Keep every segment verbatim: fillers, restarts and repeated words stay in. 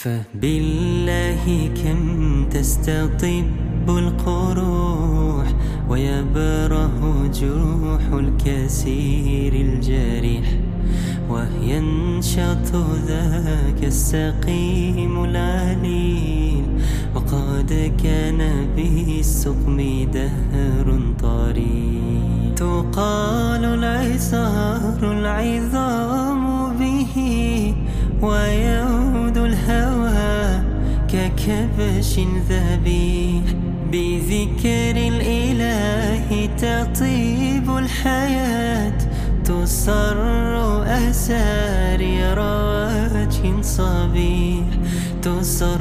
فبالله كم تستطب القروح ويبره جروح الكسير الجريح، وينشط ذاك السقيم العليل، وقد كان به السقم دهر طريق. تقال العصار العظام به، ويعود الهوى ككبش ذبيح. بذكر الإله تطيب الحياة، تصر أسارير وجه صبيح، تصر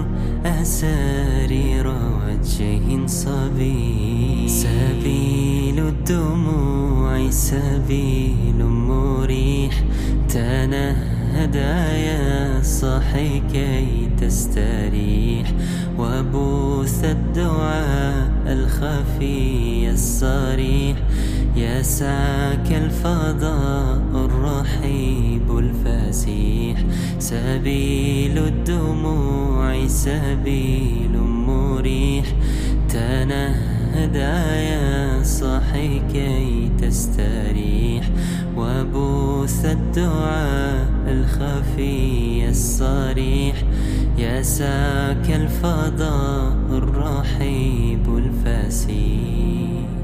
أسارير وجه صبيح. سبيل الدموع سبيل مريح، تنهدى يا صاحي كي تستريح، وبوث الدعاء الخفي الصريح، يسعك الفضاء الرحيب الفسيح. سبيل الدموع سبيل مريح، تنهدى يا صاحي كي تستريح، وبوث الدعاء الخفي الصريح، يسعك الفضاء الرحيب الفسيح.